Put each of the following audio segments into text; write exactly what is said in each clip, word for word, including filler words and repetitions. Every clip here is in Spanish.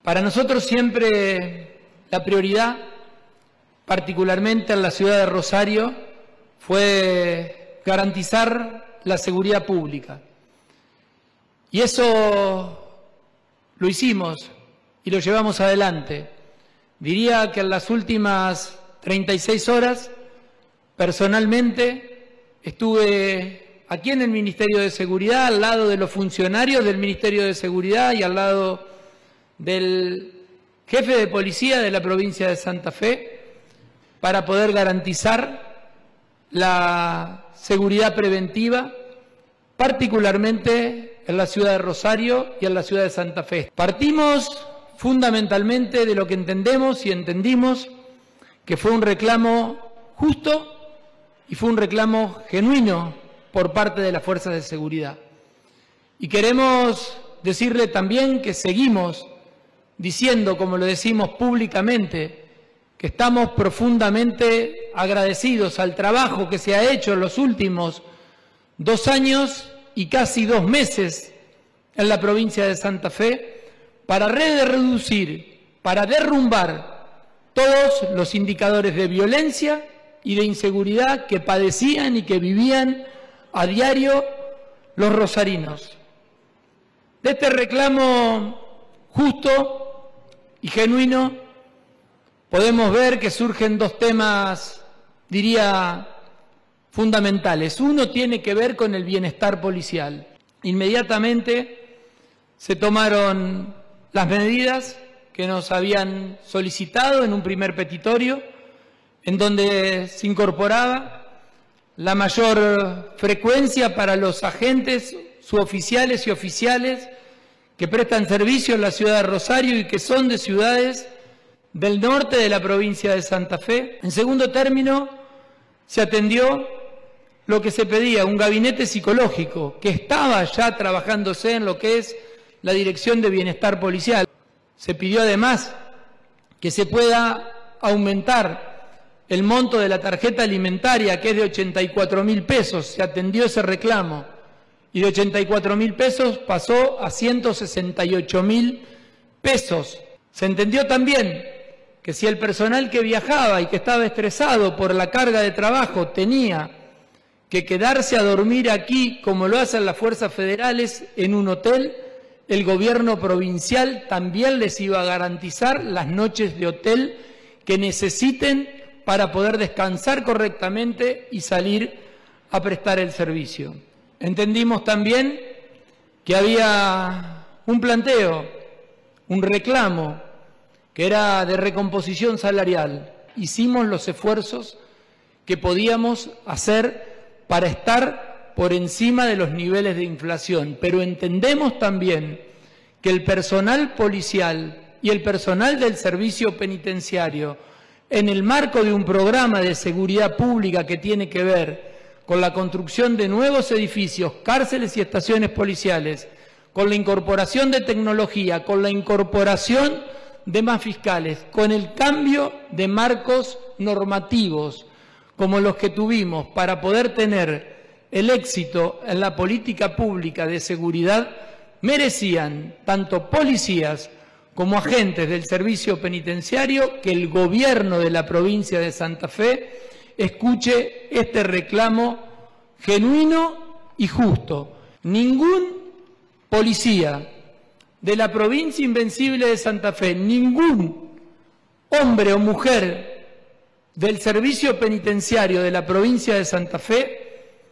Para nosotros siempre la prioridad, particularmente en la ciudad de Rosario, fue garantizar la seguridad pública. Y eso lo hicimos y lo llevamos adelante. Diría que en las últimas treinta y seis horas, personalmente, estuve aquí en el Ministerio de Seguridad, al lado de los funcionarios del Ministerio de Seguridad y al lado del jefe de policía de la provincia de Santa Fe, para poder garantizar la seguridad preventiva, particularmente en la ciudad de Rosario y en la ciudad de Santa Fe. Partimos fundamentalmente de lo que entendemos y entendimos que fue un reclamo justo y fue un reclamo genuino por parte de las fuerzas de seguridad. Y queremos decirle también que seguimos diciendo, como lo decimos públicamente, que estamos profundamente agradecidos al trabajo que se ha hecho en los últimos dos años y casi dos meses en la provincia de Santa Fe para reducir, para derrumbar todos los indicadores de violencia y de inseguridad que padecían y que vivían a diario los rosarinos. De este reclamo justo y genuino podemos ver que surgen dos temas, diría, fundamentales. Uno tiene que ver con el bienestar policial. Inmediatamente se tomaron las medidas que nos habían solicitado en un primer petitorio, en donde se incorporaba la mayor frecuencia para los agentes, suboficiales y oficiales que prestan servicio en la ciudad de Rosario y que son de ciudades del norte de la provincia de Santa Fe. En segundo término, se atendió lo que se pedía, un gabinete psicológico que estaba ya trabajándose en lo que es la Dirección de Bienestar Policial. Se pidió además que se pueda aumentar el monto de la tarjeta alimentaria, que es de ochenta y cuatro mil pesos. Se atendió ese reclamo y de ochenta y cuatro mil pesos pasó a ciento sesenta y ocho mil pesos. Se entendió también que si el personal que viajaba y que estaba estresado por la carga de trabajo tenía que quedarse a dormir aquí, como lo hacen las fuerzas federales, en un hotel, el gobierno provincial también les iba a garantizar las noches de hotel que necesiten para poder descansar correctamente y salir a prestar el servicio. Entendimos también que había un planteo, un reclamo, que era de recomposición salarial. Hicimos los esfuerzos que podíamos hacer para estar por encima de los niveles de inflación, pero entendemos también que el personal policial y el personal del servicio penitenciario, en el marco de un programa de seguridad pública que tiene que ver con la construcción de nuevos edificios, cárceles y estaciones policiales, con la incorporación de tecnología, con la incorporación de más fiscales, con el cambio de marcos normativos como los que tuvimos para poder tener el éxito en la política pública de seguridad, merecían tanto policías como agentes del servicio penitenciario que el gobierno de la provincia de Santa Fe escuche este reclamo genuino y justo. Ningún policía de la provincia invencible de Santa Fe, ningún hombre o mujer del servicio penitenciario de la provincia de Santa Fe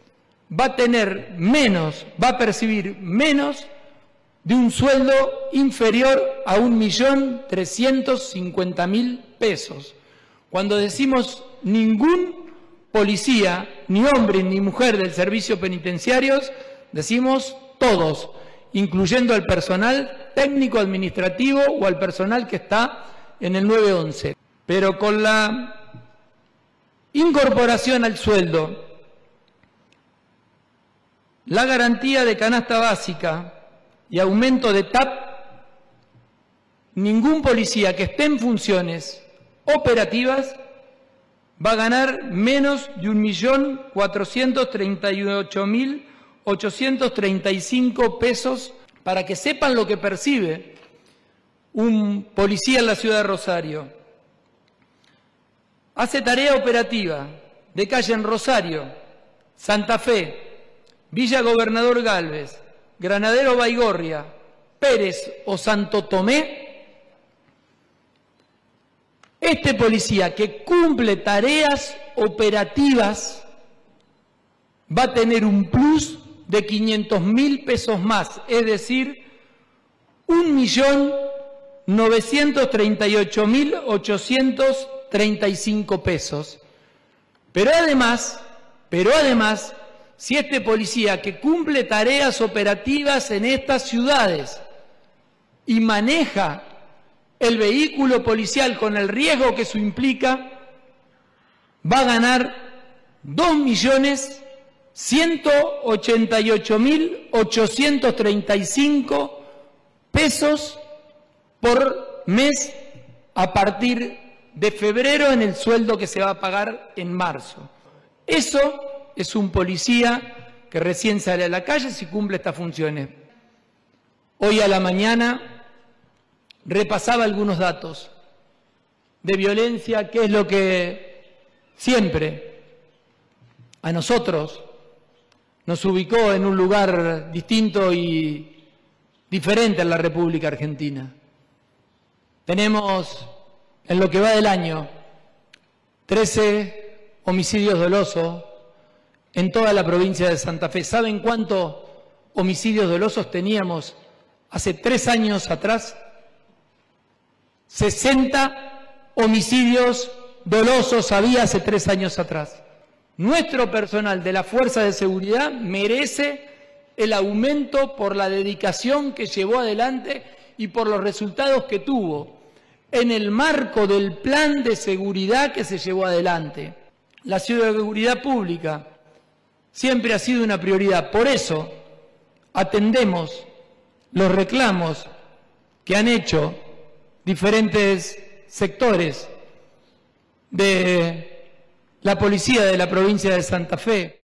va a tener menos, va a percibir menos de un sueldo inferior a un millón trescientos cincuenta mil pesos. Cuando decimos ningún policía, ni hombre ni mujer del servicio penitenciario, decimos todos, incluyendo al personal técnico administrativo o al personal que está en el nueve once. Pero con la incorporación al sueldo, la garantía de canasta básica y aumento de T A P, ningún policía que esté en funciones operativas va a ganar menos de un millón cuatrocientos treinta y ocho mil ochocientos treinta y cinco pesos, para que sepan lo que percibe un policía en la ciudad de Rosario. Hace tarea operativa de calle en Rosario, Santa Fe, Villa Gobernador Galvez, Granadero Baigorria, Pérez o Santo Tomé. Este policía que cumple tareas operativas va a tener un plus de quinientos mil pesos más, es decir, un millón novecientos treinta y ocho mil ochocientos treinta y cinco pesos. Pero además, pero además, si este policía que cumple tareas operativas en estas ciudades y maneja el vehículo policial con el riesgo que eso implica, va a ganar dos millones ciento ochenta y ocho mil ochocientos treinta y cinco pesos por mes a partir de febrero en el sueldo que se va a pagar en marzo. Eso es un policía que recién sale a la calle si cumple estas funciones. Hoy a la mañana repasaba algunos datos de violencia, que es lo que siempre a nosotros nos ubicó en un lugar distinto y diferente en la República Argentina. Tenemos, en lo que va del año, trece homicidios dolosos en toda la provincia de Santa Fe. ¿Saben cuántos homicidios dolosos teníamos hace tres años atrás? sesenta homicidios dolosos había hace tres años atrás. Nuestro personal de la Fuerza de Seguridad merece el aumento por la dedicación que llevó adelante y por los resultados que tuvo en el marco del plan de seguridad que se llevó adelante. La seguridad pública siempre ha sido una prioridad. Por eso atendemos los reclamos que han hecho diferentes sectores de la policía de la provincia de Santa Fe.